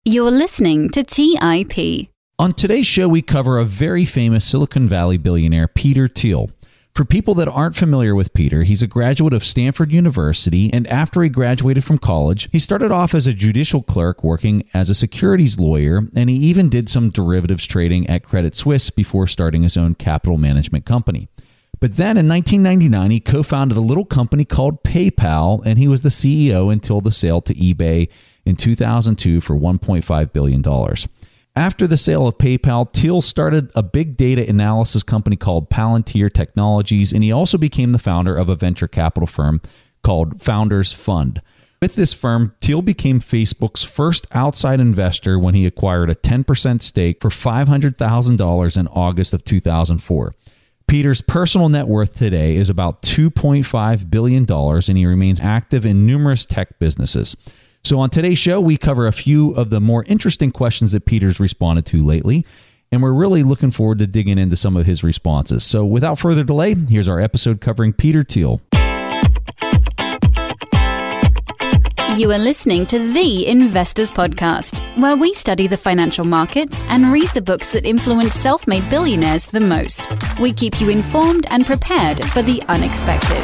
You're listening to TIP. On today's show, we cover a very famous Silicon Valley billionaire, Peter Thiel. For people that aren't familiar with Peter, he's a graduate of Stanford University, and after he graduated from college, he started off as a judicial clerk working as a securities lawyer, and he even did some derivatives trading at Credit Suisse before starting his own capital management company. But then in 1999, he co-founded a little company called PayPal, and he was the CEO until the sale to eBay in 2002 for $1.5 billion. After the sale of PayPal, Thiel started a big data analysis company called Palantir Technologies, and he also became the founder of a venture capital firm called Founders Fund. With this firm, Thiel became Facebook's first outside investor when he acquired a 10% stake for $500,000 in August of 2004. Peter's personal net worth today is about $2.5 billion, and he remains active in numerous tech businesses. So on today's show, we cover a few of the more interesting questions that Peter's responded to lately, and we're really looking forward to digging into some of his responses. So without further delay, here's our episode covering Peter Thiel. You are listening to The Investors Podcast, where we study the financial markets and read the books that influence self-made billionaires the most. We keep you informed and prepared for the unexpected.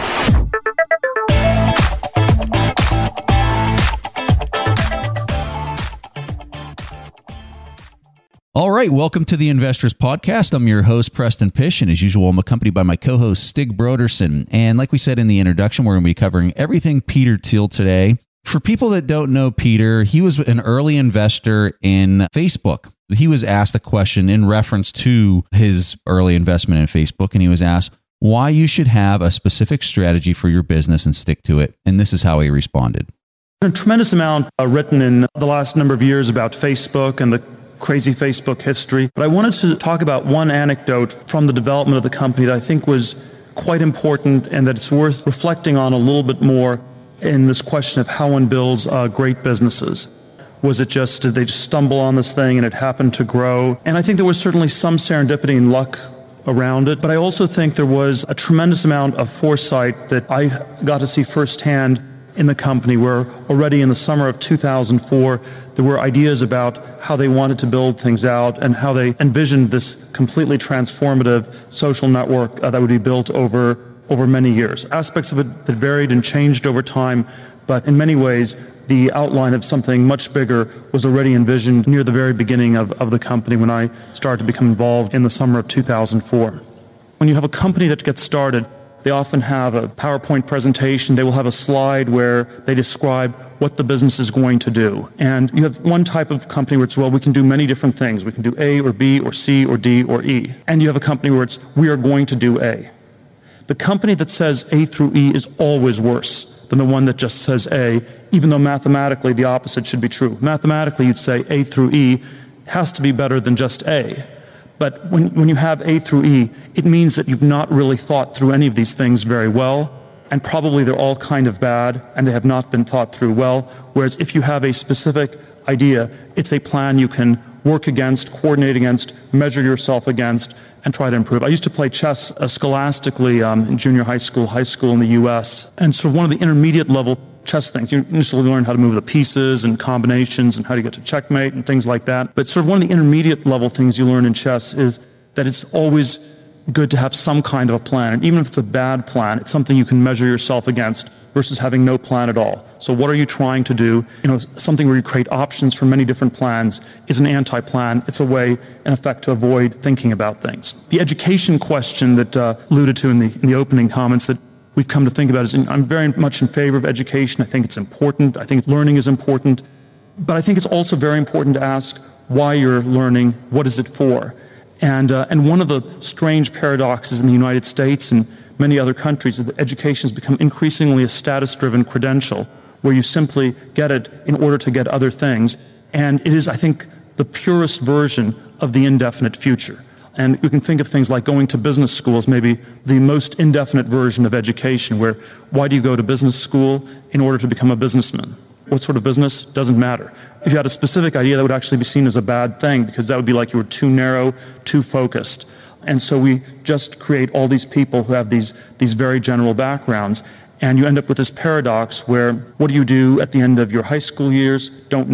All right, welcome to the Investors Podcast. I'm your host, Preston Pish, and as usual, I'm accompanied by my co-host, Stig Brodersen. And like we said in the introduction, we're going to be covering everything Peter Thiel today. For people that don't know Peter, he was an early investor in Facebook. He was asked a question in reference to his early investment in Facebook, and he was asked why you should have a specific strategy for your business and stick to it. And this is how he responded. A tremendous amount written in the last number of years about Facebook and the crazy Facebook history. But I wanted to talk about one anecdote from the development of the company that I think was quite important and that it's worth reflecting on a little bit more in this question of how one builds great businesses. Was it just, did they just stumble on this thing and it happened to grow? And I think there was certainly some serendipity and luck around it, but I also think there was a tremendous amount of foresight that I got to see firsthand in the company, where already in the summer of 2004, there were ideas about how they wanted to build things out and how they envisioned this completely transformative social network that would be built over many years. Aspects of it that varied and changed over time, but in many ways, the outline of something much bigger was already envisioned near the very beginning of the company when I started to become involved in the summer of 2004. When you have a company that gets started, they often have a PowerPoint presentation. They will have a slide where they describe what the business is going to do. And you have one type of company where it's, well, we can do many different things. We can do A or B or C or D or E. And you have a company where it's, we are going to do A. The company that says A through E is always worse than the one that just says A, even though mathematically the opposite should be true. Mathematically, you'd say A through E has to be better than just A. But when you have A through E, it means that you've not really thought through any of these things very well, and probably they're all kind of bad, and they have not been thought through well. Whereas if you have a specific idea, it's a plan you can work against, coordinate against, measure yourself against, and try to improve. I used to play chess scholastically in junior high school in the U.S., and sort of one of the intermediate level chess things. You initially learn how to move the pieces and combinations and how to get to checkmate and things like that. But sort of one of the intermediate level things you learn in chess is that it's always good to have some kind of a plan. And even if it's a bad plan, it's something you can measure yourself against versus having no plan at all. So what are you trying to do? Something where you create options for many different plans is an anti-plan. It's a way, in effect, to avoid thinking about things. The education question that alluded to in the opening comments that we've come to think about is, I'm very much in favor of education. I think it's important. I think learning is important. But I think it's also very important to ask why you're learning, what is it for? And one of the strange paradoxes in the United States and many other countries is that education has become increasingly a status-driven credential where you simply get it in order to get other things. And it is, I think, the purest version of the indefinite future. And we can think of things like going to business school as maybe the most indefinite version of education, where why do you go to business school? In order to become a businessman. What sort of business? Doesn't matter. If you had a specific idea, that would actually be seen as a bad thing, because that would be like you were too narrow, too focused. And so we just create all these people who have these very general backgrounds. And you end up with this paradox where what do you do at the end of your high school years? Don't know.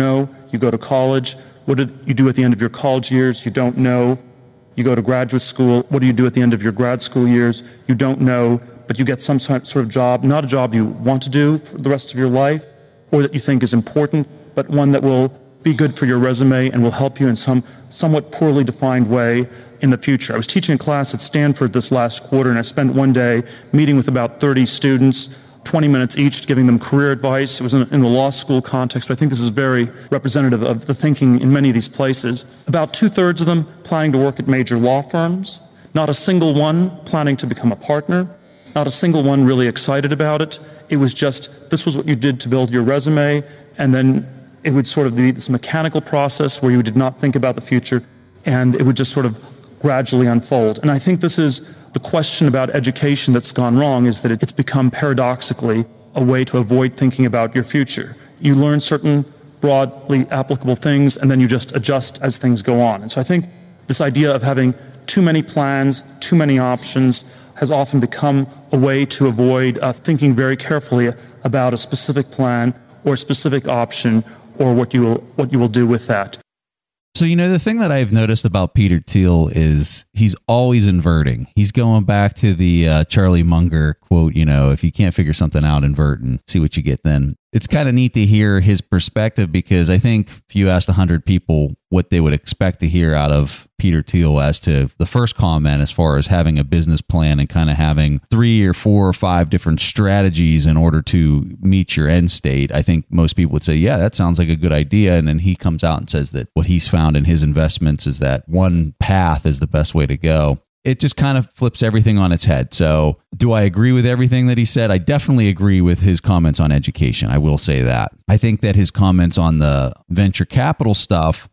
You go to college. What did you do at the end of your college years? You don't know. You go to graduate school. What do you do at the end of your grad school years? You don't know, but you get some sort of job, not a job you want to do for the rest of your life, or that you think is important, but one that will be good for your resume and will help you in some somewhat poorly defined way in the future. I was teaching a class at Stanford this last quarter, and I spent one day meeting with about 30 students, 20 minutes each, giving them career advice. It was in the law school context, but I think this is very representative of the thinking in many of these places. About 2/3 of them planning to work at major law firms, not a single one planning to become a partner, not a single one really excited about it. It was just, this was what you did to build your resume, and then it would sort of be this mechanical process where you did not think about the future, and it would just sort of gradually unfold. And I think this is the question about education that's gone wrong, is that it's become paradoxically a way to avoid thinking about your future. You learn certain broadly applicable things, and then you just adjust as things go on. And so I think this idea of having too many plans, too many options, has often become a way to avoid thinking very carefully about a specific plan or a specific option, or what you will do with that. So, the thing that I've noticed about Peter Thiel is he's always inverting. He's going back to the Charlie Munger quote, if you can't figure something out, invert and see what you get then. It's kind of neat to hear his perspective, because I think if you asked 100 people what they would expect to hear out of Peter Thiel as to the first comment, as far as having a business plan and kind of having 3 or 4 or 5 different strategies in order to meet your end state, I think most people would say, yeah, that sounds like a good idea. And then he comes out and says that what he's found in his investments is that one path is the best way to go. It just kind of flips everything on its head. So do I agree with everything that he said? I definitely agree with his comments on education. I will say that. I think that his comments on the venture capital stuff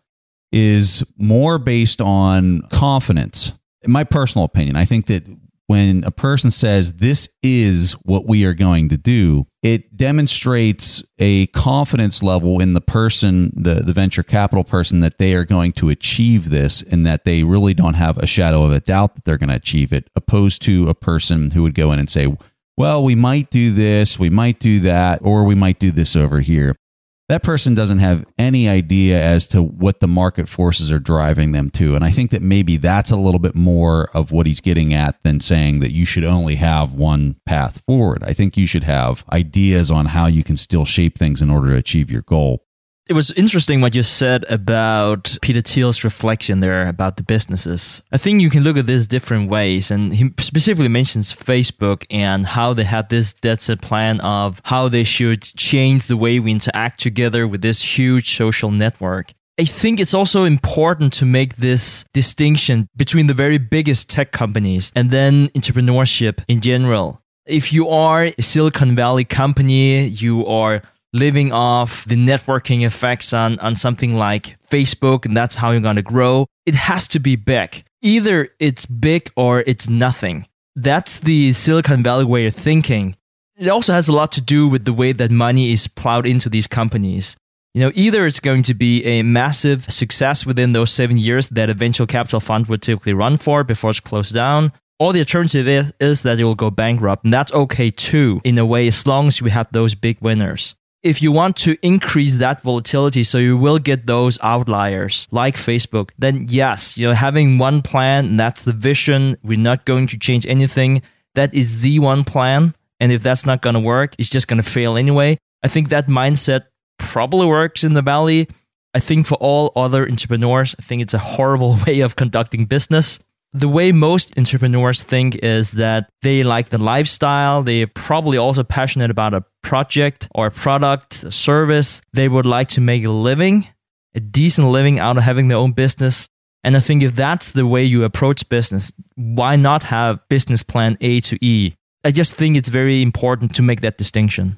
is more based on confidence. In my personal opinion, I think that when a person says this is what we are going to do, it demonstrates a confidence level in the person, the venture capital person, that they are going to achieve this, and that they really don't have a shadow of a doubt that they're going to achieve it, opposed to a person who would go in and say, well, we might do this, we might do that, or we might do this over here. That person doesn't have any idea as to what the market forces are driving them to. And I think that maybe that's a little bit more of what he's getting at than saying that you should only have one path forward. I think you should have ideas on how you can still shape things in order to achieve your goal. It was interesting what you said about Peter Thiel's reflection there about the businesses. I think you can look at this different ways, and he specifically mentions Facebook and how they had this dead set plan of how they should change the way we interact together with this huge social network. I think it's also important to make this distinction between the very biggest tech companies and then entrepreneurship in general. If you are a Silicon Valley company, you are living off the networking effects on something like Facebook, and that's how you're going to grow. It has to be big. Either it's big or it's nothing. That's the Silicon Valley way of thinking. It also has a lot to do with the way that money is plowed into these companies. Either it's going to be a massive success within those 7 years that a venture capital fund would typically run for before it's closed down, or the alternative is that it will go bankrupt. And that's okay too, in a way, as long as we have those big winners. If you want to increase that volatility so you will get those outliers like Facebook, then yes, having one plan, that's the vision, we're not going to change anything, that is the one plan. And if that's not going to work, it's just going to fail anyway. I think that mindset probably works in the Valley. I think for all other entrepreneurs, I think it's a horrible way of conducting business. The way most entrepreneurs think is that they like the lifestyle. They're probably also passionate about a project or a product, a service. They would like to make a living, a decent living out of having their own business. And I think if that's the way you approach business, why not have business plan A to E? I just think it's very important to make that distinction.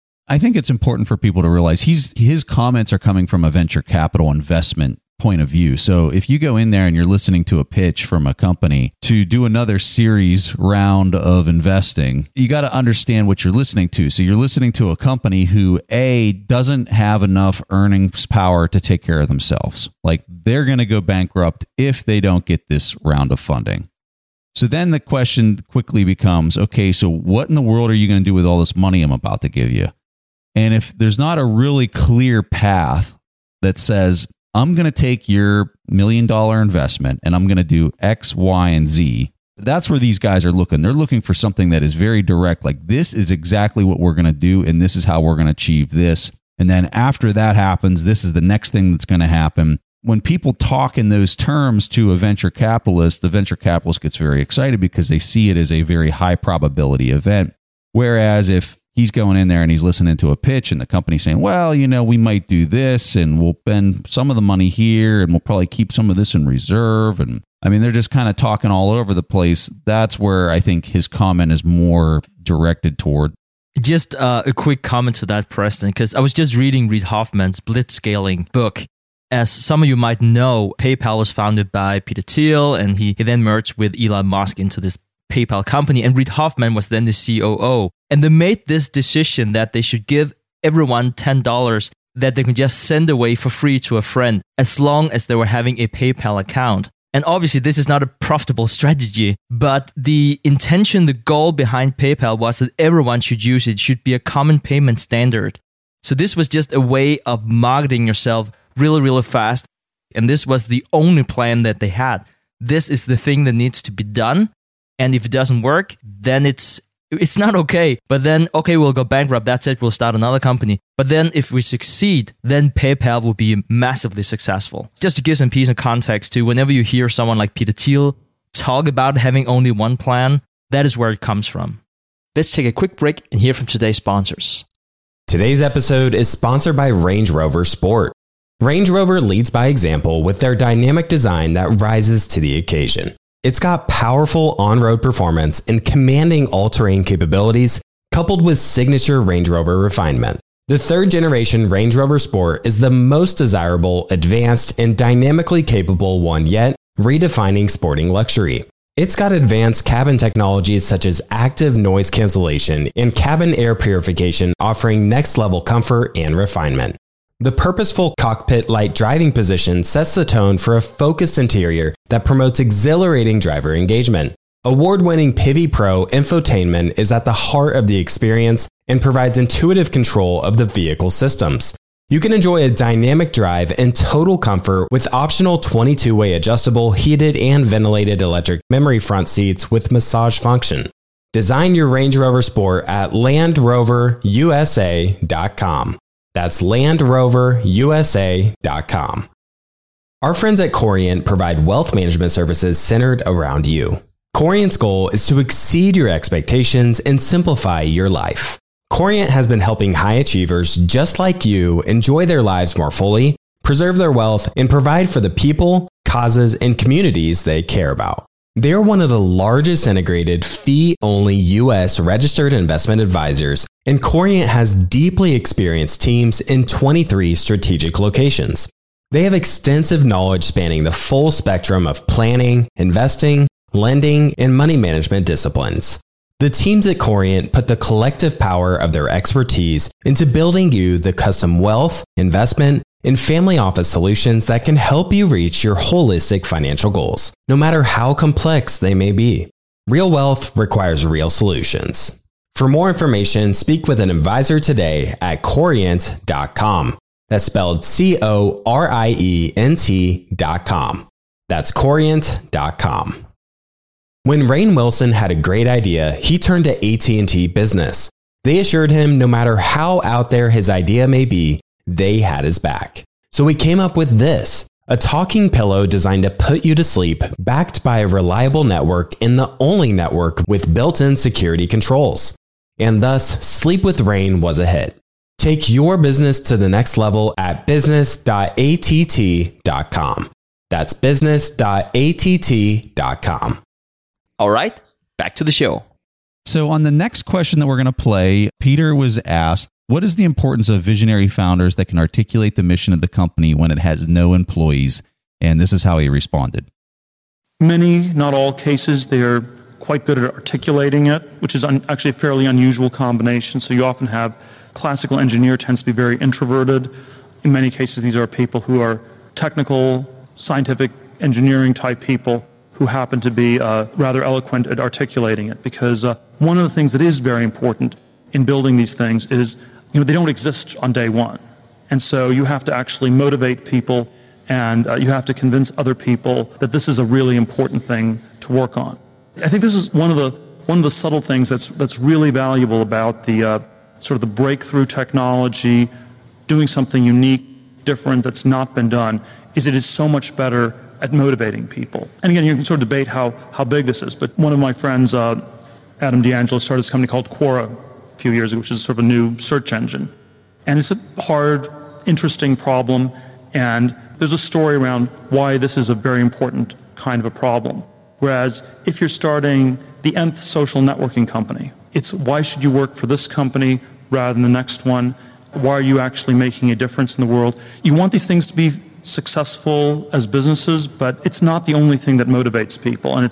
I think it's important for people to realize his comments are coming from a venture capital investment point of view. So if you go in there and you're listening to a pitch from a company to do another series round of investing, you got to understand what you're listening to. So you're listening to a company who, A, doesn't have enough earnings power to take care of themselves. Like, they're going to go bankrupt if they don't get this round of funding. So then the question quickly becomes, okay, so what in the world are you going to do with all this money I'm about to give you? And if there's not a really clear path that says, I'm going to take your $1 million investment and I'm going to do X, Y, and Z. That's where these guys are looking. They're looking for something that is very direct, like this is exactly what we're going to do and this is how we're going to achieve this. And then after that happens, this is the next thing that's going to happen. When people talk in those terms to a venture capitalist, the venture capitalist gets very excited because they see it as a very high probability event. Whereas if he's going in there and he's listening to a pitch and the company's saying, well, we might do this and we'll spend some of the money here and we'll probably keep some of this in reserve. And they're just kind of talking all over the place. That's where I think his comment is more directed toward. Just a quick comment to that, Preston, because I was just reading Reid Hoffman's Blitzscaling book. As some of you might know, PayPal was founded by Peter Thiel, and he then merged with Elon Musk into this PayPal company, and Reid Hoffman was then the COO. And they made this decision that they should give everyone $10 that they could just send away for free to a friend, as long as they were having a PayPal account. And obviously, this is not a profitable strategy, but the intention, the goal behind PayPal was that everyone should use it. It should be a common payment standard. So this was just a way of marketing yourself really, really fast. And this was the only plan that they had. This is the thing that needs to be done. And if it doesn't work, then it's not okay. But then, okay, we'll go bankrupt. That's it. We'll start another company. But then if we succeed, then PayPal will be massively successful. Just to give some piece of context too, whenever you hear someone like Peter Thiel talk about having only one plan, that is where it comes from. Let's take a quick break and hear from today's sponsors. Today's episode is sponsored by Range Rover Sport. Range Rover leads by example with their dynamic design that rises to the occasion. It's got powerful on-road performance and commanding all-terrain capabilities, coupled with signature Range Rover refinement. The third-generation Range Rover Sport is the most desirable, advanced, and dynamically capable one yet, redefining sporting luxury. It's got advanced cabin technologies such as active noise cancellation and cabin air purification, offering next-level comfort and refinement. The purposeful cockpit-like driving position sets the tone for a focused interior that promotes exhilarating driver engagement. Award-winning Pivi Pro infotainment is at the heart of the experience and provides intuitive control of the vehicle systems. You can enjoy a dynamic drive and total comfort with optional 22-way adjustable, heated and ventilated electric memory front seats with massage function. Design your Range Rover Sport at LandRoverUSA.com. That's LandRoverUSA.com. Our friends at Corient provide wealth management services centered around you. Corient's goal is to exceed your expectations and simplify your life. Corient has been helping high achievers just like you enjoy their lives more fully, preserve their wealth, and provide for the people, causes, and communities they care about. They're one of the largest integrated fee-only U.S. registered investment advisors, and Corient has deeply experienced teams in 23 strategic locations. They have extensive knowledge spanning the full spectrum of planning, investing, lending, and money management disciplines. The teams at Corient put the collective power of their expertise into building you the custom wealth, investment, and family office solutions that can help you reach your holistic financial goals, no matter how complex they may be. Real wealth requires real solutions. For more information, speak with an advisor today at Corient.com. That's spelled Corient.com. That's Corient.com. When Rainn Wilson had a great idea, he turned to AT&T Business. They assured him no matter how out there his idea may be, they had his back. So we came up with this, a talking pillow designed to put you to sleep, backed by a reliable network and the only network with built-in security controls. And thus, Sleep with Rainn was a hit. Take your business to the next level at business.att.com. That's business.att.com. All right, back to the show. So on the next question that we're going to play, Peter was asked, what is the importance of visionary founders that can articulate the mission of the company when it has no employees? And this is how he responded. Many, not all cases, they are quite good at articulating it, which is actually a fairly unusual combination. So you often have classical engineer tends to be very introverted. In many cases, these are people who are technical, scientific, engineering type people who happen to be rather eloquent at articulating it. Because one of the things that is very important in building these things is, they don't exist on day one. And so you have to actually motivate people, and you have to convince other people that this is a really important thing to work on. I think this is one of the subtle things that's really valuable about the sort of the breakthrough technology, doing something unique, different that's not been done, is it is so much better at motivating people. And again, you can sort of debate how big this is, but one of my friends, Adam D'Angelo, started this company called Quora a few years ago, which is sort of a new search engine. And it's a hard, interesting problem, and there's a story around why this is a very important kind of a problem. Whereas if you're starting the nth social networking company, it's why should you work for this company rather than the next one? Why are you actually making a difference in the world? You want these things to be successful as businesses, but it's not the only thing that motivates people. And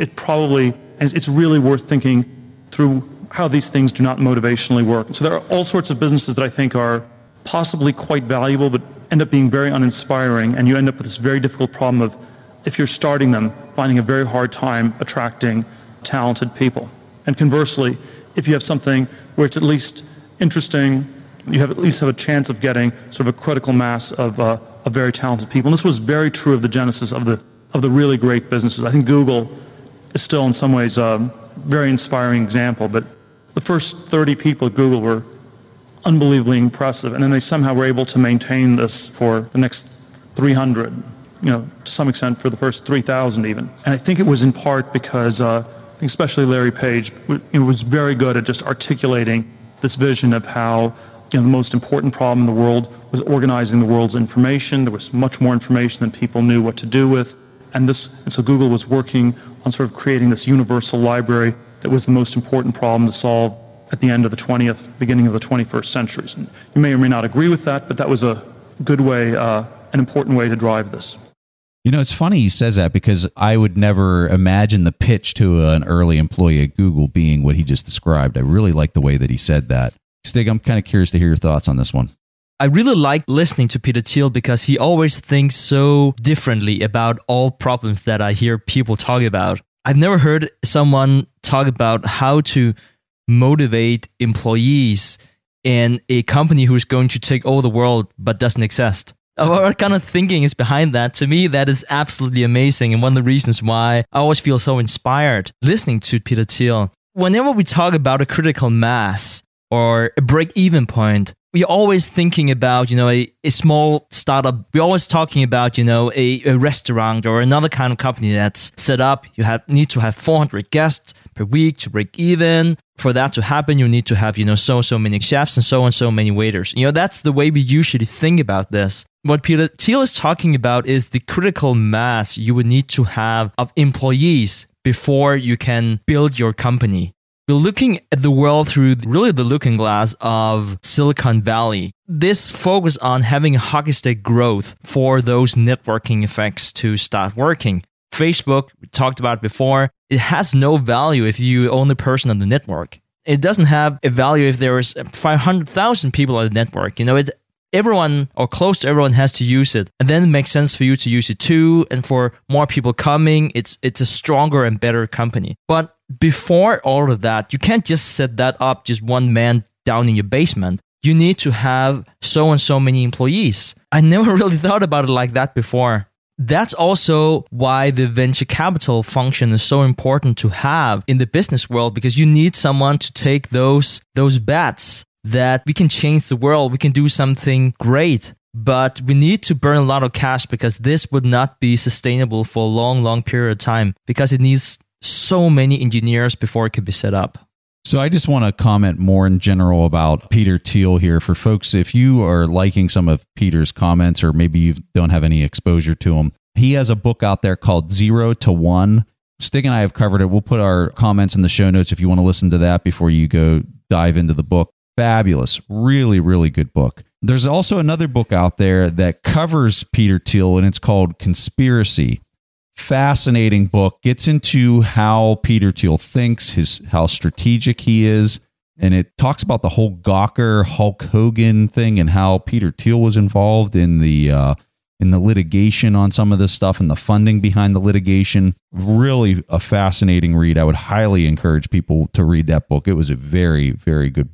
it's really worth thinking through how these things do not motivationally work. So there are all sorts of businesses that I think are possibly quite valuable, but end up being very uninspiring, and you end up with this very difficult problem of, if you're starting them, finding a very hard time attracting talented people. And conversely, if you have something where it's at least interesting, you at least have a chance of getting sort of a critical mass of very talented people. And this was very true of the genesis of the really great businesses. I think Google is still in some ways a very inspiring example, but the first 30 people at Google were unbelievably impressive, and then they somehow were able to maintain this for the next 300, to some extent for the first 3,000 even. And I think it was in part because I think especially Larry Page was very good at just articulating this vision of how the most important problem in the world was organizing the world's information. There was much more information than people knew what to do with. And so Google was working on sort of creating this universal library that was the most important problem to solve at the end of the 20th, beginning of the 21st centuries. And you may or may not agree with that, but that was a good way, an important way to drive this. It's funny he says that, because I would never imagine the pitch to an early employee at Google being what he just described. I really like the way that he said that. Stig, I'm kind of curious to hear your thoughts on this one. I really like listening to Peter Thiel because he always thinks so differently about all problems that I hear people talk about. I've never heard someone talk about how to motivate employees in a company who's going to take over the world but doesn't exist. What kind of thinking is behind that? To me, that is absolutely amazing, and one of the reasons why I always feel so inspired listening to Peter Thiel. Whenever we talk about a critical mass or a break-even point, we're always thinking about, a small startup. We're always talking about, a restaurant or another kind of company that's set up. You need to have 400 guests per week to break even. For that to happen, you need to have, so many chefs and so many waiters. That's the way we usually think about this. What Peter Thiel is talking about is the critical mass you would need to have of employees before you can build your company. We're looking at the world through really the looking glass of Silicon Valley. This focus on having a hockey stick growth for those networking effects to start working. Facebook, we talked about before, it has no value if you're the only person on the network. It doesn't have a value if there is 500,000 people on the network. Everyone or close to everyone has to use it, and then it makes sense for you to use it too. And for more people coming, it's a stronger and better company. But before all of that, you can't just set that up just one man down in your basement. You need to have so and so many employees. I never really thought about it like that before. That's also why the venture capital function is so important to have in the business world, because you need someone to take those bets that we can change the world, we can do something great, but we need to burn a lot of cash because this would not be sustainable for a long period of time because it needs so many engineers before it can be set up. So I just want to comment more in general about Peter Thiel here. For folks, if you are liking some of Peter's comments, or maybe you don't have any exposure to him, he has a book out there called 0 to 1. Stig and I have covered it. We'll put our comments in the show notes if you want to listen to that before you go dive into the book. Fabulous. Really, really good book. There's also another book out there that covers Peter Thiel, and it's called Conspiracy. Fascinating book. Gets into how Peter Thiel thinks, how strategic he is, and it talks about the whole Gawker Hulk Hogan thing and how Peter Thiel was involved in the litigation on some of this stuff and the funding behind the litigation. Really a fascinating read. I would highly encourage people to read that book. It was a very, very good book.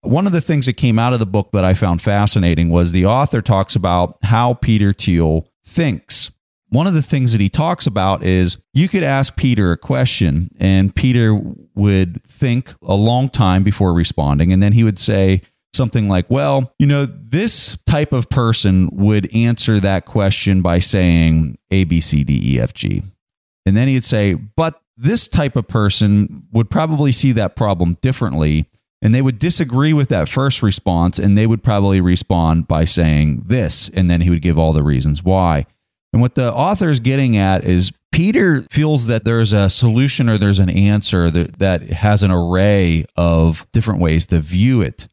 one of the things that came out of the book that I found fascinating was the author talks about how Peter Thiel thinks. One of the things that he talks about is you could ask Peter a question and Peter would think a long time before responding. And then he would say something like, well, this type of person would answer that question by saying A, B, C, D, E, F, G. And then he'd say, but this type of person would probably see that problem differently. And they would disagree with that first response. And they would probably respond by saying this. And then he would give all the reasons why. And what the author is getting at is Peter feels that there's a solution or there's an answer that has an array of different ways to view it.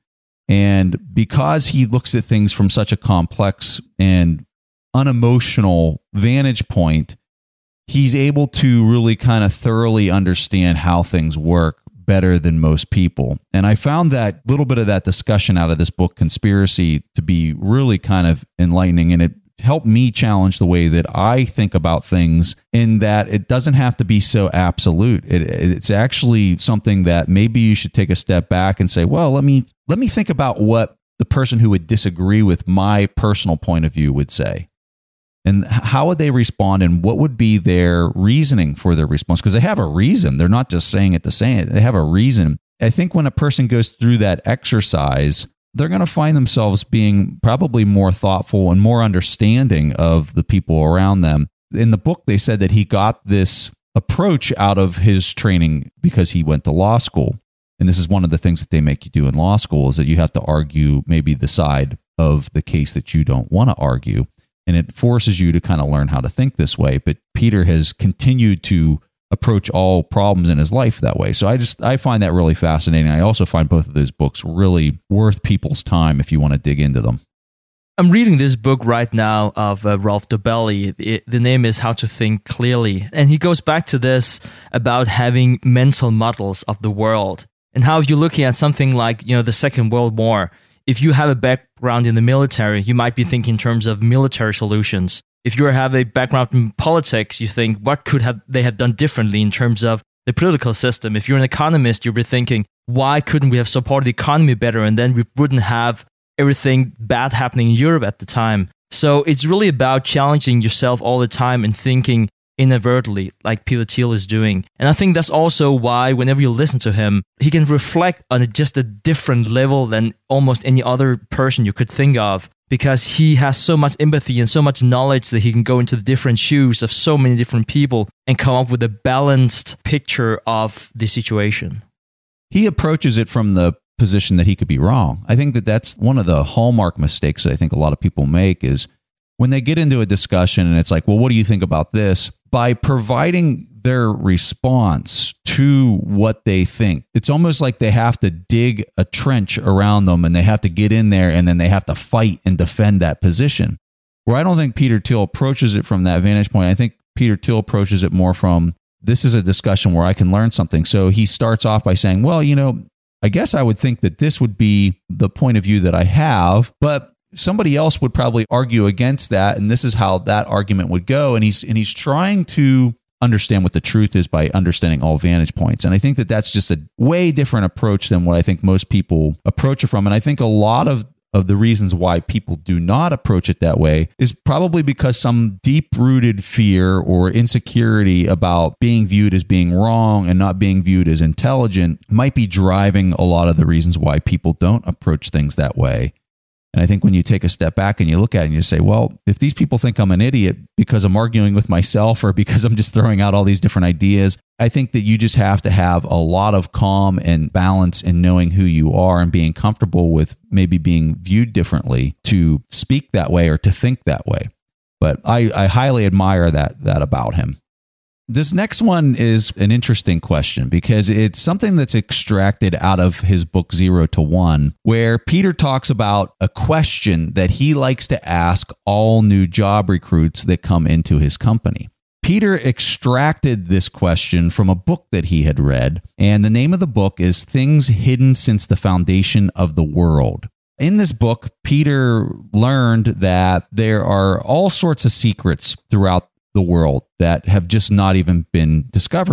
And because he looks at things from such a complex and unemotional vantage point, he's able to really kind of thoroughly understand how things work better than most people. And I found that little bit of that discussion out of this book, Conspiracy, to be really kind of enlightening. And it helped me challenge the way that I think about things, in that it doesn't have to be so absolute. It's actually something that maybe you should take a step back and say, well, let me think about what the person who would disagree with my personal point of view would say. And how would they respond, and what would be their reasoning for their response? Because they have a reason. They're not just saying it to say it. They have a reason. I think when a person goes through that exercise, they're going to find themselves being probably more thoughtful and more understanding of the people around them. In the book, they said that he got this approach out of his training because he went to law school. And this is one of the things that they make you do in law school, is that you have to argue maybe the side of the case that you don't want to argue. And it forces you to kind of learn how to think this way. But Peter has continued to approach all problems in his life that way. So I find that really fascinating. I also find both of those books really worth people's time if you want to dig into them. I'm reading this book right now of Ralph Dobelli. The name is How to Think Clearly. And he goes back to this about having mental models of the world, and how if you're looking at something like, the Second World War, if you have a background in the military, you might be thinking in terms of military solutions. If you have a background in politics, you think, what could they have done differently in terms of the political system? If you're an economist, you'll be thinking, why couldn't we have supported the economy better? And then we wouldn't have everything bad happening in Europe at the time. So it's really about challenging yourself all the time and thinking inadvertently, like Peter Thiel is doing. And I think that's also why whenever you listen to him, he can reflect on just a different level than almost any other person you could think of, because he has so much empathy and so much knowledge that he can go into the different shoes of so many different people and come up with a balanced picture of the situation. He approaches it from the position that he could be wrong. I think that that's one of the hallmark mistakes that I think a lot of people make, is when they get into a discussion and it's like, well, what do you think about this? By providing their response to what they think, it's almost like they have to dig a trench around them and they have to get in there and then they have to fight and defend that position. Where I don't think Peter Thiel approaches it from that vantage point. I think Peter Thiel approaches it more from, this is a discussion where I can learn something. So he starts off by saying, well, I guess I would think that this would be the point of view that I have, but somebody else would probably argue against that, and this is how that argument would go. And he's trying to understand what the truth is by understanding all vantage points. And I think that that's just a way different approach than what I think most people approach it from. And I think a lot of the reasons why people do not approach it that way is probably because some deep-rooted fear or insecurity about being viewed as being wrong and not being viewed as intelligent might be driving a lot of the reasons why people don't approach things that way. And I think when you take a step back and you look at it and you say, well, if these people think I'm an idiot because I'm arguing with myself or because I'm just throwing out all these different ideas, I think that you just have to have a lot of calm and balance in knowing who you are and being comfortable with maybe being viewed differently to speak that way or to think that way. But I highly admire that about him. This next one is an interesting question because it's something that's extracted out of his book 0 to 1, where Peter talks about a question that he likes to ask all new job recruits that come into his company. Peter extracted this question from a book that he had read, and the name of the book is Things Hidden Since the Foundation of the World. In this book, Peter learned that there are all sorts of secrets throughout the world that have just not even been discovered yet.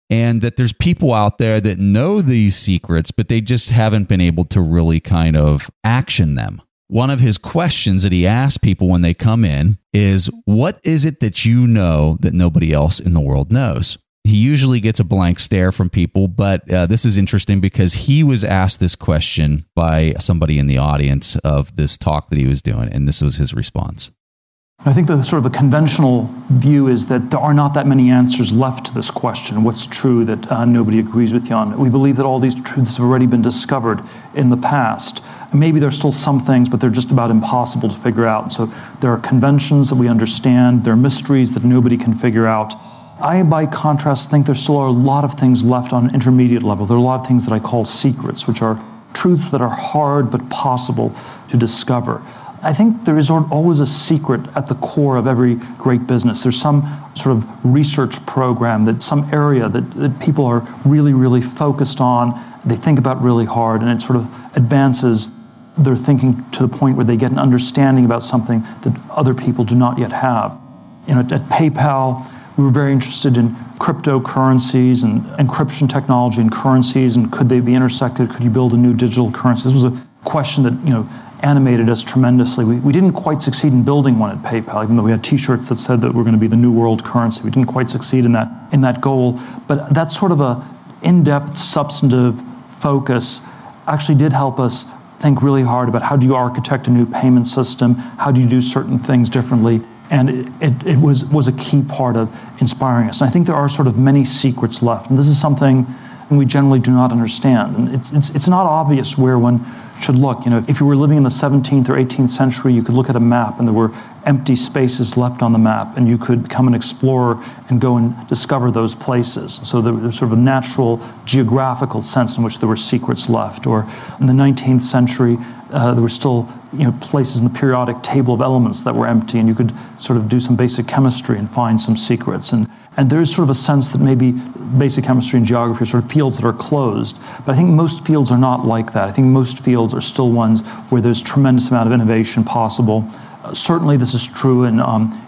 and that there's people out there that know these secrets, but they just haven't been able to really kind of action them. One of his questions that he asks people when they come in is, what is it that you know that nobody else in the world knows? He usually gets a blank stare from people, but this is interesting because he was asked this question by somebody in the audience of this talk that he was doing, and this was his response. I think the sort of a conventional view is that there are not that many answers left to this question. What's true that nobody agrees with you on? We believe that all these truths have already been discovered in the past. Maybe there's still some things, but they're just about impossible to figure out. So there are conventions that we understand. There are mysteries that nobody can figure out. I, by contrast, think there still are a lot of things left on an intermediate level. There are a lot of things that I call secrets, which are truths that are hard but possible to discover. I think there is always a secret at the core of every great business. There's some sort of research program, that some area that people are really, really focused on, they think about really hard, and it sort of advances their thinking to the point where they get an understanding about something that other people do not yet have. At PayPal, we were very interested in cryptocurrencies and encryption technology and currencies, and could they be intersected? Could you build a new digital currency? This was a question that animated us tremendously. We didn't quite succeed in building one at PayPal, even though we had T-shirts that said that we're going to be the new world currency. We didn't quite succeed in that goal. But that sort of a in-depth, substantive focus actually did help us think really hard about how do you architect a new payment system, how do you do certain things differently, and it was a key part of inspiring us. And I think there are sort of many secrets left, and this is something we generally do not understand. And it's not obvious where one should look. If you were living in the 17th or 18th century, you could look at a map and there were empty spaces left on the map, and you could become an explorer and go and discover those places. So there was sort of a natural geographical sense in which there were secrets left. Or in the 19th century, there were still places in the periodic table of elements that were empty, and you could sort of do some basic chemistry and find some secrets. And there's sort of a sense that maybe basic chemistry and geography are sort of fields that are closed. But I think most fields are not like that. I think most fields are still ones where there's tremendous amount of innovation possible. Certainly this is true in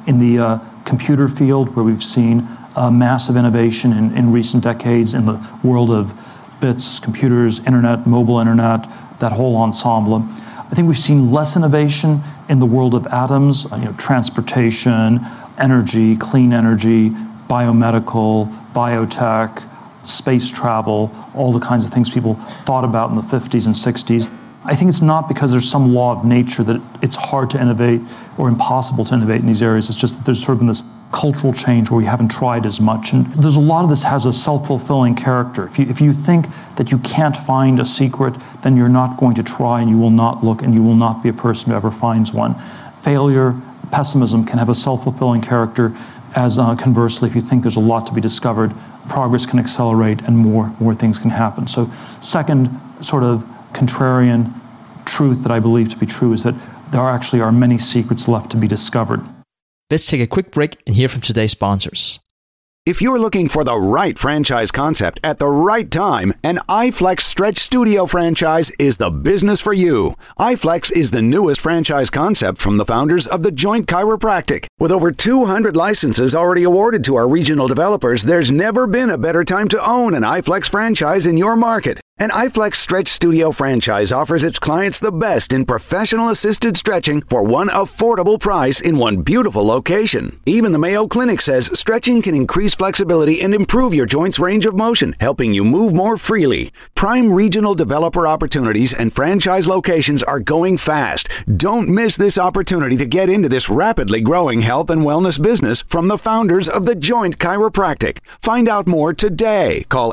the computer field, where we've seen massive innovation in recent decades in the world of bits, computers, internet, mobile internet, that whole ensemble. I think we've seen less innovation in the world of atoms, transportation, energy, clean energy, biomedical, biotech, space travel, all the kinds of things people thought about in the 50s and 60s. I think it's not because there's some law of nature that it's hard to innovate or impossible to innovate in these areas. It's just that there's sort of been this cultural change where we haven't tried as much. And there's a lot of this has a self-fulfilling character. If you think that you can't find a secret, then you're not going to try, and you will not look, and you will not be a person who ever finds one. Failure, pessimism can have a self-fulfilling character, as conversely, if you think there's a lot to be discovered, progress can accelerate and more things can happen. So second sort of contrarian truth that I believe to be true is that there are many secrets left to be discovered. Let's take a quick break and hear from today's sponsors. If you're looking for the right franchise concept at the right time, an iFlex Stretch Studio franchise is the business for you. iFlex is the newest franchise concept from the founders of The Joint Chiropractic. With over 200 licenses already awarded to our regional developers, there's never been a better time to own an iFlex franchise in your market. An iFlex Stretch Studio franchise offers its clients the best in professional assisted stretching for one affordable price in one beautiful location. Even the Mayo Clinic says stretching can increase flexibility and improve your joints' range of motion, helping you move more freely. Prime regional developer opportunities and franchise locations are going fast. Don't miss this opportunity to get into this rapidly growing health and wellness business from the founders of The Joint Chiropractic. Find out more today. Call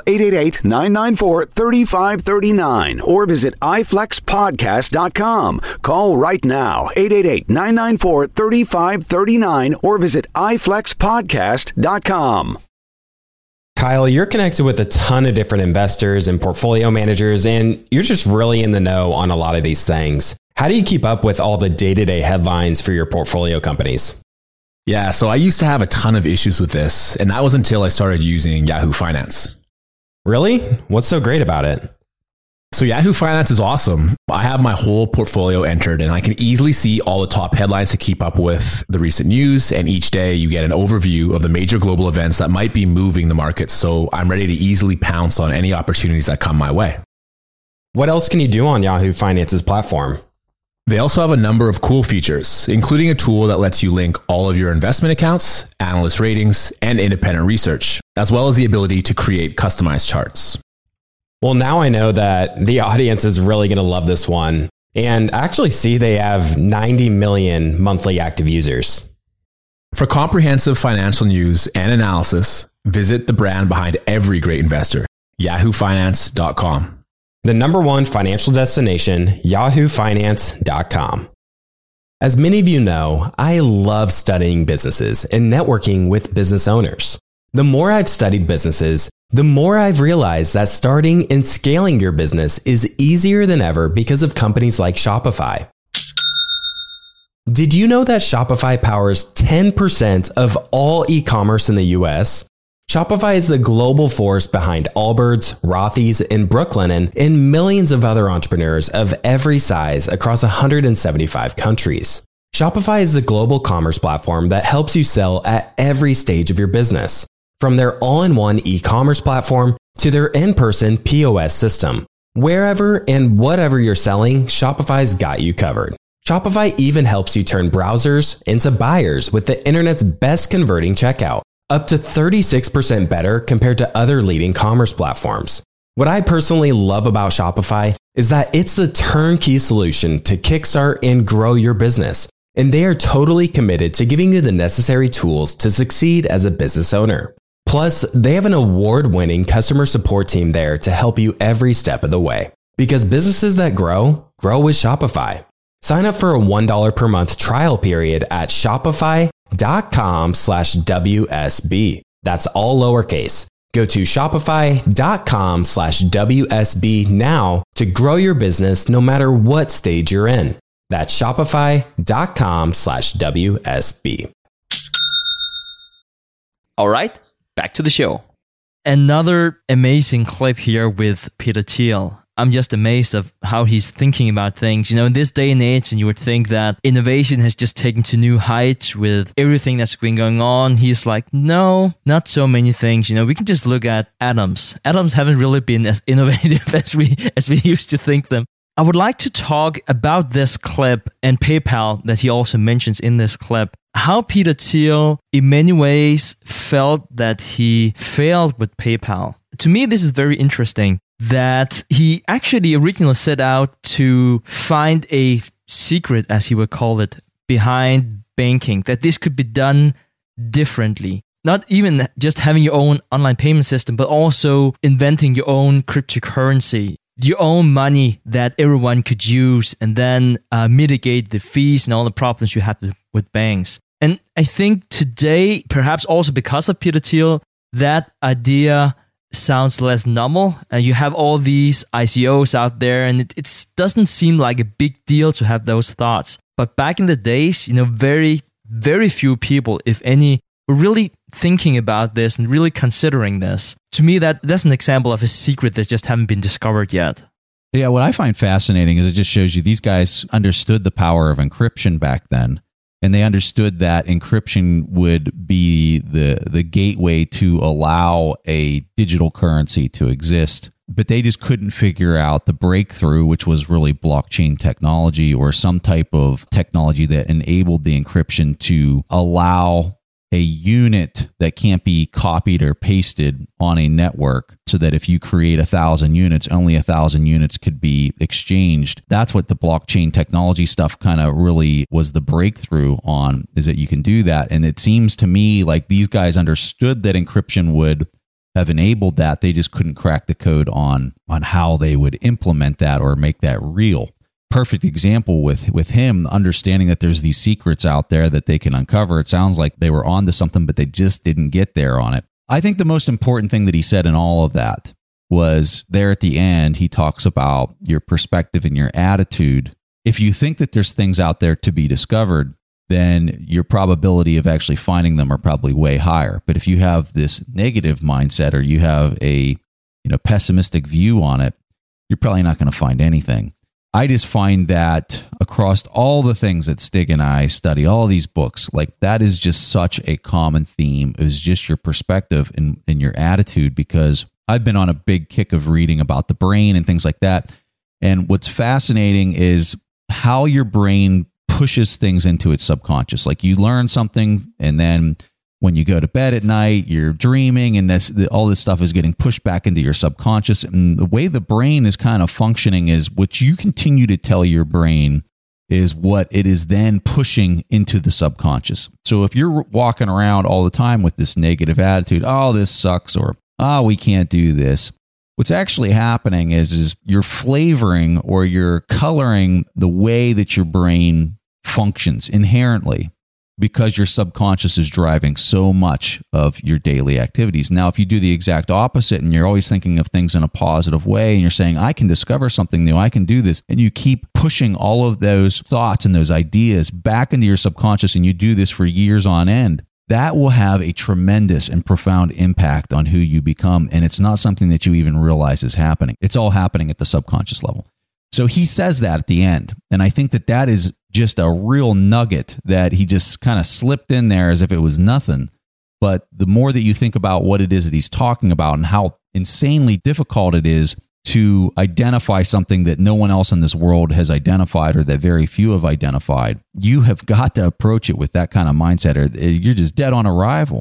888-994-3539 or visit iflexpodcast.com. Call right now, 888-994-3539 or visit iflexpodcast.com. Kyle, you're connected with a ton of different investors and portfolio managers, and you're just really in the know on a lot of these things. How do you keep up with all the day-to-day headlines for your portfolio companies? Yeah, so I used to have a ton of issues with this, and that was until I started using Yahoo Finance. Really? What's so great about it? So Yahoo Finance is awesome. I have my whole portfolio entered and I can easily see all the top headlines to keep up with the recent news. And each day you get an overview of the major global events that might be moving the market. So I'm ready to easily pounce on any opportunities that come my way. What else can you do on Yahoo Finance's platform? They also have a number of cool features, including a tool that lets you link all of your investment accounts, analyst ratings, and independent research, as well as the ability to create customized charts. Well, now I know that the audience is really going to love this one. And I actually see they have 90 million monthly active users. For comprehensive financial news and analysis, visit the brand behind every great investor, yahoofinance.com. The number one financial destination, yahoofinance.com. As many of you know, I love studying businesses and networking with business owners. The more I've studied businesses, the more I've realized that starting and scaling your business is easier than ever because of companies like Shopify. Did you know that Shopify powers 10% of all e-commerce in the US? Shopify is the global force behind Allbirds, Rothy's, and Brooklinen, and millions of other entrepreneurs of every size across 175 countries. Shopify is the global commerce platform that helps you sell at every stage of your business. From their all-in-one e-commerce platform to their in-person POS system. Wherever and whatever you're selling, Shopify's got you covered. Shopify even helps you turn browsers into buyers with the internet's best converting checkout, up to 36% better compared to other leading commerce platforms. What I personally love about Shopify is that it's the turnkey solution to kickstart and grow your business, and they are totally committed to giving you the necessary tools to succeed as a business owner. Plus, they have an award-winning customer support team there to help you every step of the way. Because businesses that grow with Shopify. Sign up for a $1 per month trial period at shopify.com/WSB. That's all lowercase. Go to shopify.com/WSB now to grow your business no matter what stage you're in. That's shopify.com/WSB. All right, back to the show. Another amazing clip here with Peter Thiel. I'm just amazed of how he's thinking about things. You know, in this day and age, and you would think that innovation has just taken to new heights with everything that's been going on. He's like, no, not so many things. You know, we can just look at atoms. Atoms haven't really been as innovative as we used to think them. I would like to talk about this clip and PayPal that he also mentions in this clip. How Peter Thiel, in many ways, felt that he failed with PayPal. To me, this is very interesting that he actually originally set out to find a secret, as he would call it, behind banking, that this could be done differently. Not even just having your own online payment system, but also inventing your own cryptocurrency, your own money that everyone could use, and then mitigate the fees and all the problems you have with banks. And I think today, perhaps also because of Peter Thiel, that idea sounds less normal. You have all these ICOs out there, and it doesn't seem like a big deal to have those thoughts. But back in the days, you know, very, very few people, if any, were really thinking about this and really considering this. To me, that's an example of a secret that just haven't been discovered yet. Yeah, what I find fascinating is it just shows you these guys understood the power of encryption back then. And they understood that encryption would be the gateway to allow a digital currency to exist. But they just couldn't figure out the breakthrough, which was really blockchain technology or some type of technology that enabled the encryption to allow a unit that can't be copied or pasted on a network, so that if you create 1,000 units, only 1,000 units could be exchanged. That's what the blockchain technology stuff kind of really was the breakthrough on, is that you can do that. And it seems to me like these guys understood that encryption would have enabled that. They just couldn't crack the code on how they would implement that or make that real. Perfect example with him understanding that there's these secrets out there that they can uncover. It sounds like they were onto something, but they just didn't get there on it. I think the most important thing that he said in all of that was there at the end, he talks about your perspective and your attitude. If you think that there's things out there to be discovered, then your probability of actually finding them are probably way higher. But if you have this negative mindset or you have a pessimistic view on it, you're probably not going to find anything. I just find that across all the things that Stig and I study, all these books, like that is just such a common theme, is just your perspective and your attitude, because I've been on a big kick of reading about the brain and things like that. And what's fascinating is how your brain pushes things into its subconscious. Like you learn something, and then when you go to bed at night, you're dreaming, and all this stuff is getting pushed back into your subconscious. And the way the brain is kind of functioning is what you continue to tell your brain is what it is then pushing into the subconscious. So if you're walking around all the time with this negative attitude, oh, this sucks, or oh, we can't do this, what's actually happening is you're flavoring or you're coloring the way that your brain functions inherently, because your subconscious is driving so much of your daily activities. Now, if you do the exact opposite and you're always thinking of things in a positive way and you're saying, I can discover something new, I can do this, and you keep pushing all of those thoughts and those ideas back into your subconscious, and you do this for years on end, that will have a tremendous and profound impact on who you become. And it's not something that you even realize is happening. It's all happening at the subconscious level. So he says that at the end. And I think that that is just a real nugget that he just kind of slipped in there as if it was nothing. But the more that you think about what it is that he's talking about and how insanely difficult it is to identify something that no one else in this world has identified, or that very few have identified, you have got to approach it with that kind of mindset, or you're just dead on arrival.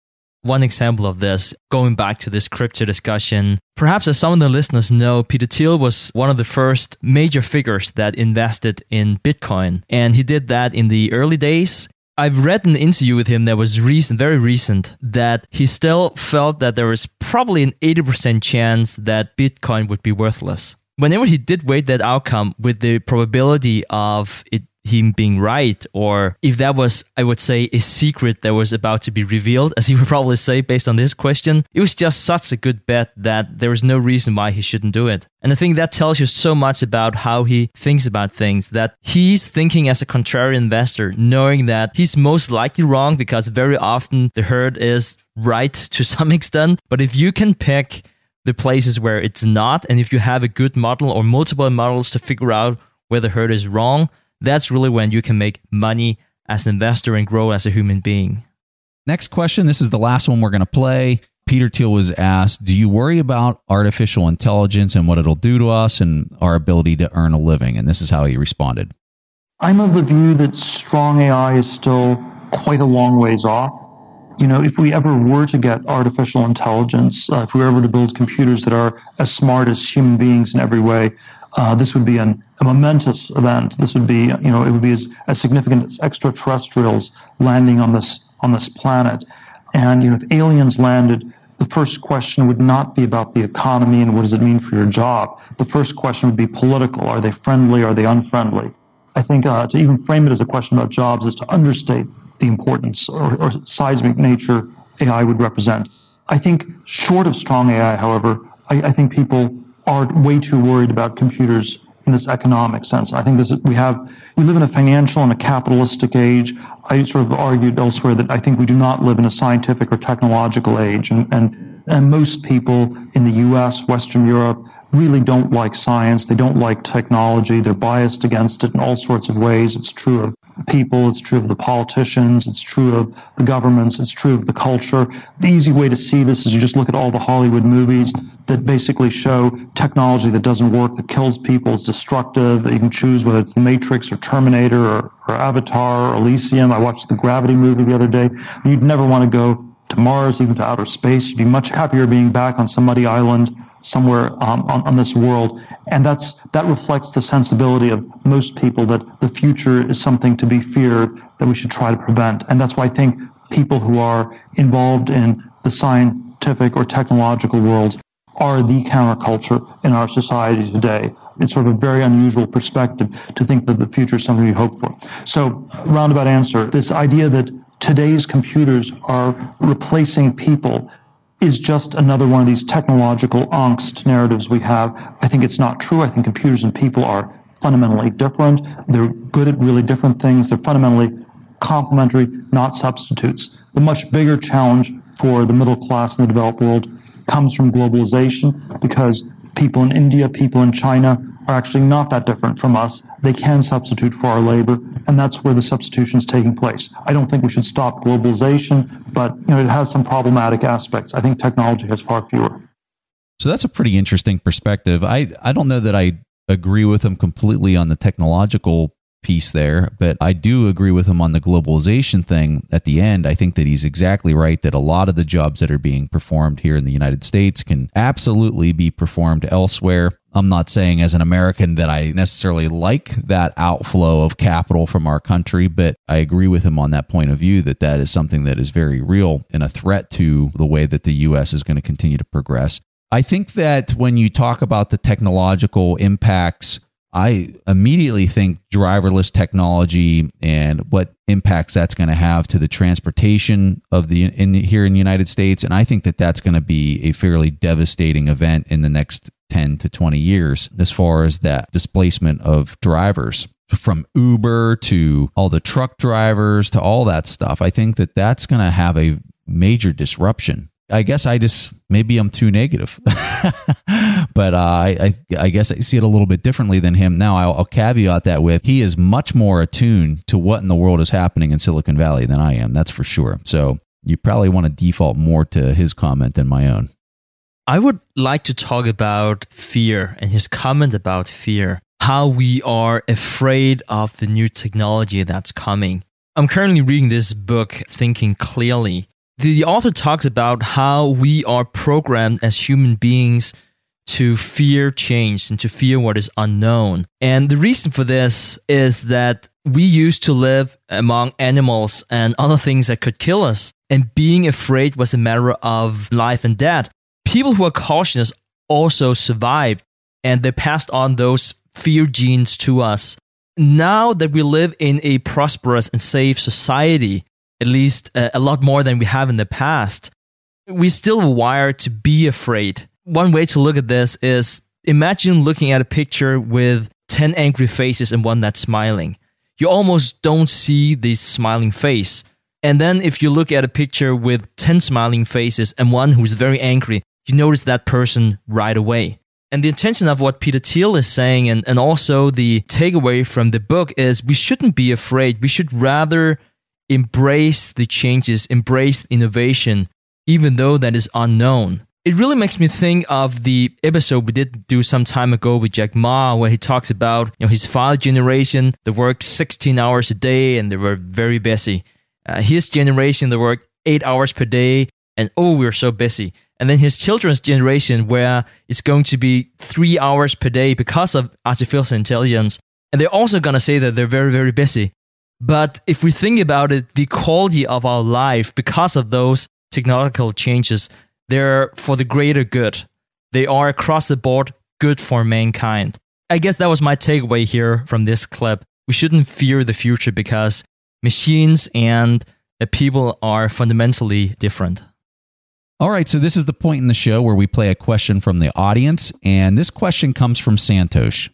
One example of this, going back to this crypto discussion, perhaps as some of the listeners know, Peter Thiel was one of the first major figures that invested in Bitcoin. And he did that in the early days. I've read an interview with him that was very recent, that he still felt that there was probably an 80% chance that Bitcoin would be worthless. Whenever he did weigh that outcome with the probability of him being right, or if that was, I would say, a secret that was about to be revealed, as he would probably say based on this question, it was just such a good bet that there was no reason why he shouldn't do it. And I think that tells you so much about how he thinks about things, that he's thinking as a contrarian investor, knowing that he's most likely wrong, because very often the herd is right to some extent. But if you can pick the places where it's not, and if you have a good model or multiple models to figure out where the herd is wrong, that's really when you can make money as an investor and grow as a human being. Next question. This is the last one we're going to play. Peter Thiel was asked, do you worry about artificial intelligence and what it'll do to us and our ability to earn a living? And this is how he responded. I'm of the view that strong AI is still quite a long ways off. You know, if we ever were to get artificial intelligence, if we were ever to build computers that are as smart as human beings in every way, this would be a momentous event. This would be, it would be as significant as extraterrestrials landing on this planet. And, if aliens landed, the first question would not be about the economy and what does it mean for your job. The first question would be political. Are they friendly? Are they unfriendly? I think to even frame it as a question about jobs is to understate the importance or seismic nature AI would represent. I think short of strong AI, however, I think people are way too worried about computers in this economic sense. I think we live in a financial and a capitalistic age. I sort of argued elsewhere that I think we do not live in a scientific or technological age, and most people in the US, Western Europe, really don't like science. They don't like technology. They're biased against it in all sorts of ways. It's true of people, it's true of the politicians, it's true of the governments, it's true of the culture. The easy way to see this is you just look at all the Hollywood movies that basically show technology that doesn't work, that kills people, is destructive. You can choose whether it's The Matrix or Terminator or Avatar or Elysium. I watched the Gravity movie the other day. You'd never want to go to Mars, even to outer space. You'd be much happier being back on some muddy island somewhere on this world. And that reflects the sensibility of most people that the future is something to be feared, that we should try to prevent. And that's why I think people who are involved in the scientific or technological worlds are the counterculture in our society today. It's sort of a very unusual perspective to think that the future is something we hope for. So, roundabout answer, this idea that today's computers are replacing people is just another one of these technological angst narratives we have. I think it's not true. I think computers and people are fundamentally different. They're good at really different things. They're fundamentally complementary, not substitutes. The much bigger challenge for the middle class in the developed world comes from globalization, because people in India, people in China are actually not that different from us. They can substitute for our labor, and that's where the substitution is taking place. I don't think we should stop globalization, but it has some problematic aspects. I think technology has far fewer. So that's a pretty interesting perspective. I don't know that I agree with him completely on the technological piece there, but I do agree with him on the globalization thing at the end. I think that he's exactly right that a lot of the jobs that are being performed here in the United States can absolutely be performed elsewhere. I'm not saying as an American that I necessarily like that outflow of capital from our country, but I agree with him on that point of view that that is something that is very real and a threat to the way that the U.S. is going to continue to progress. I think that when you talk about the technological impacts, I immediately think driverless technology and what impacts that's going to have to the transportation of here in the United States. And I think that that's going to be a fairly devastating event in the next 10 to 20 years as far as that displacement of drivers from Uber to all the truck drivers to all that stuff. I think that that's going to have a major disruption. I guess maybe I'm too negative, but I guess I see it a little bit differently than him. Now, I'll caveat that with he is much more attuned to what in the world is happening in Silicon Valley than I am. That's for sure. So you probably want to default more to his comment than my own. I would like to talk about fear and his comment about fear, how we are afraid of the new technology that's coming. I'm currently reading this book, Thinking Clearly. The author talks about how we are programmed as human beings to fear change and to fear what is unknown. And the reason for this is that we used to live among animals and other things that could kill us, and being afraid was a matter of life and death. People who are cautious also survived, and they passed on those fear genes to us. Now that we live in a prosperous and safe society, at least a lot more than we have in the past, we're still wired to be afraid. One way to look at this is imagine looking at a picture with 10 angry faces and one that's smiling. You almost don't see the smiling face. And then if you look at a picture with 10 smiling faces and one who's very angry, you notice that person right away. And the intention of what Peter Thiel is saying and also the takeaway from the book is we shouldn't be afraid. We should rather embrace the changes, embrace innovation, even though that is unknown. It really makes me think of the episode we did do some time ago with Jack Ma, where he talks about his father generation, they worked 16 hours a day and they were very busy. His generation, they worked 8 hours per day and we're so busy. And then his children's generation, where it's going to be 3 hours per day because of artificial intelligence. And they're also going to say that they're very, very busy. But if we think about it, the quality of our life, because of those technological changes, they're for the greater good. They are across the board good for mankind. I guess that was my takeaway here from this clip. We shouldn't fear the future because machines and people are fundamentally different. All right, so this is the point in the show where we play a question from the audience, and this question comes from Santosh.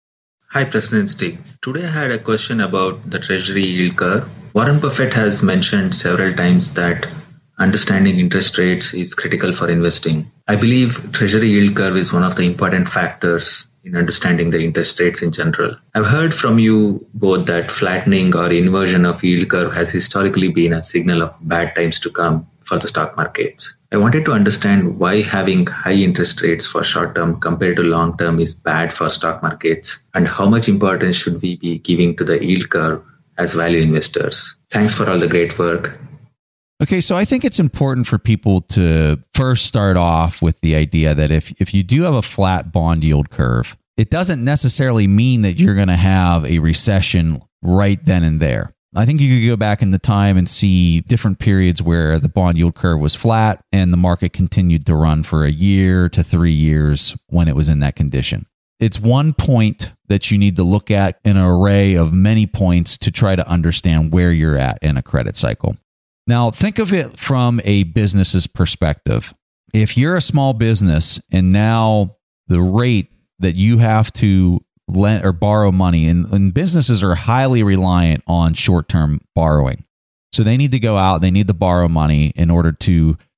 Hi, President Steve. Today I had a question about the Treasury yield curve. Warren Buffett has mentioned several times that understanding interest rates is critical for investing. I believe Treasury yield curve is one of the important factors in understanding the interest rates in general. I've heard from you both that flattening or inversion of yield curve has historically been a signal of bad times to come for the stock markets. I wanted to understand why having high interest rates for short term compared to long term is bad for stock markets, and how much importance should we be giving to the yield curve as value investors. Thanks for all the great work. Okay, so I think it's important for people to first start off with the idea that if you do have a flat bond yield curve, it doesn't necessarily mean that you're going to have a recession right then and there. I think you could go back in the time and see different periods where the bond yield curve was flat and the market continued to run for a year to 3 years when it was in that condition. It's one point that you need to look at in an array of many points to try to understand where you're at in a credit cycle. Now, think of it from a business's perspective. If you're a small business and now the rate that you have to lend or borrow money, and businesses are highly reliant on short-term borrowing. So they need to go out, they need to borrow money in order to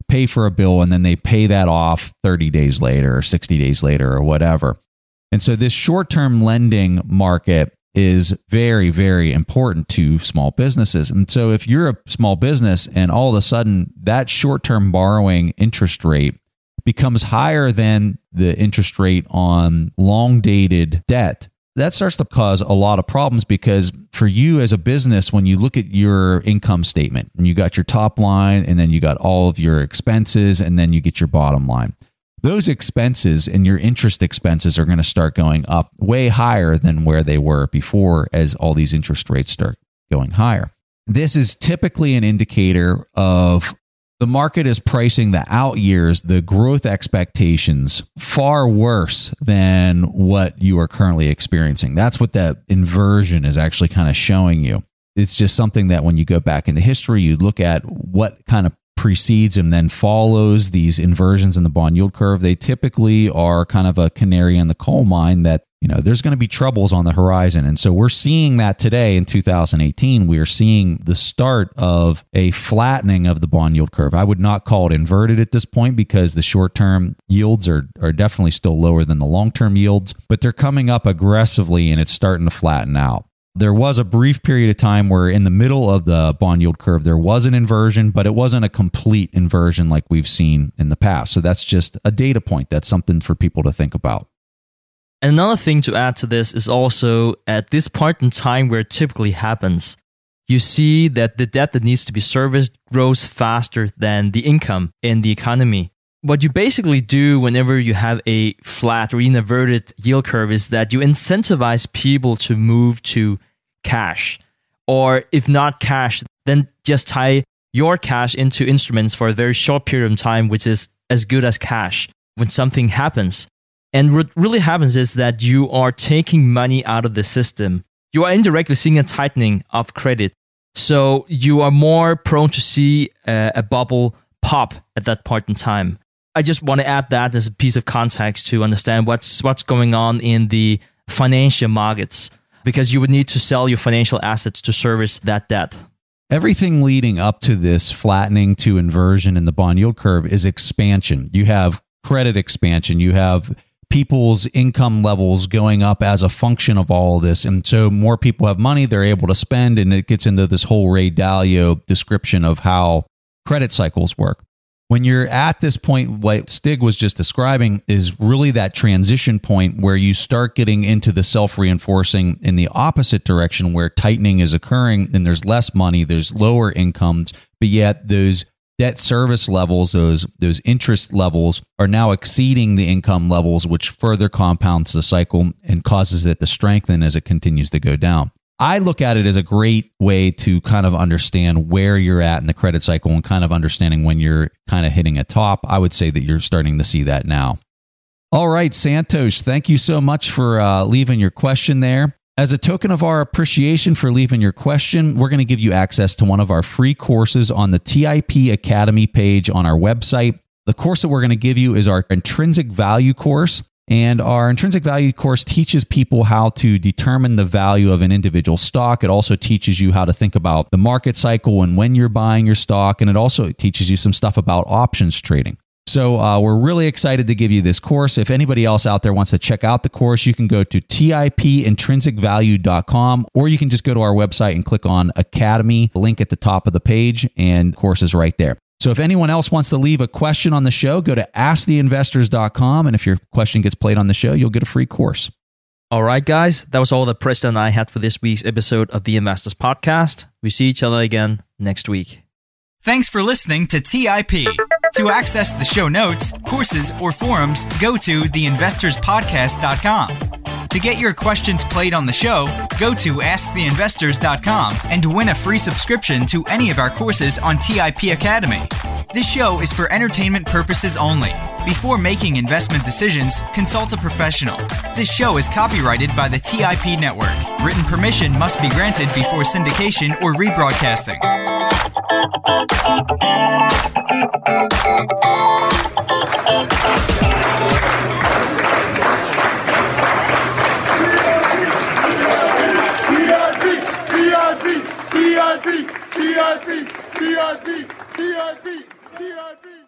pay for a bill and then they pay that off 30 days later or 60 days later or whatever. And so this short-term lending market is very, very important to small businesses. And so if you're a small business and all of a sudden that short-term borrowing interest rate becomes higher than the interest rate on long-dated debt, that starts to cause a lot of problems, because for you as a business, when you look at your income statement and you got your top line and then you got all of your expenses and then you get your bottom line, those expenses and your interest expenses are going to start going up way higher than where they were before as all these interest rates start going higher. This is typically an indicator of the market is pricing the out years, the growth expectations, far worse than what you are currently experiencing. That's what that inversion is actually kind of showing you. It's just something that when you go back into history, you look at what kind of precedes and then follows these inversions in the bond yield curve. They typically are kind of a canary in the coal mine that, there's going to be troubles on the horizon. And so we're seeing that today in 2018. We are seeing the start of a flattening of the bond yield curve. I would not call it inverted at this point because the short-term yields are definitely still lower than the long-term yields, but they're coming up aggressively and it's starting to flatten out. There was a brief period of time where in the middle of the bond yield curve, there was an inversion, but it wasn't a complete inversion like we've seen in the past. So that's just a data point. That's something for people to think about. And another thing to add to this is also at this point in time where it typically happens, you see that the debt that needs to be serviced grows faster than the income in the economy. What you basically do whenever you have a flat or inverted yield curve is that you incentivize people to move to cash, or if not cash, then just tie your cash into instruments for a very short period of time, which is as good as cash when something happens. And what really happens is that you are taking money out of the system. You are indirectly seeing a tightening of credit. So you are more prone to see a bubble pop at that point in time. I just want to add that as a piece of context to understand what's going on in the financial markets, because you would need to sell your financial assets to service that debt. Everything leading up to this flattening to inversion in the bond yield curve is expansion. You have credit expansion. You have people's income levels going up as a function of all of this. And so more people have money, they're able to spend, and it gets into this whole Ray Dalio description of how credit cycles work. When you're at this point, what Stig was just describing is really that transition point where you start getting into the self-reinforcing in the opposite direction, where tightening is occurring and there's less money, there's lower incomes, but yet those debt service levels, those interest levels are now exceeding the income levels, which further compounds the cycle and causes it to strengthen as it continues to go down. I look at it as a great way to kind of understand where you're at in the credit cycle and kind of understanding when you're kind of hitting a top. I would say that you're starting to see that now. All right, Santosh, thank you so much for leaving your question there. As a token of our appreciation for leaving your question, we're going to give you access to one of our free courses on the TIP Academy page on our website. The course that we're going to give you is our Intrinsic Value course. And our Intrinsic Value course teaches people how to determine the value of an individual stock. It also teaches you how to think about the market cycle and when you're buying your stock. And it also teaches you some stuff about options trading. So we're really excited to give you this course. If anybody else out there wants to check out the course, you can go to tipintrinsicvalue.com, or you can just go to our website and click on Academy, link at the top of the page, and the course is right there. So if anyone else wants to leave a question on the show, go to asktheinvestors.com, and if your question gets played on the show, you'll get a free course. All right, guys, that was all that Preston and I had for this week's episode of the Investors Podcast. We see each other again next week. Thanks for listening to TIP. To access the show notes, courses, or forums, go to theinvestorspodcast.com. To get your questions played on the show, go to asktheinvestors.com and win a free subscription to any of our courses on TIP Academy. This show is for entertainment purposes only. Before making investment decisions, consult a professional. This show is copyrighted by the TIP Network. Written permission must be granted before syndication or rebroadcasting. TIP.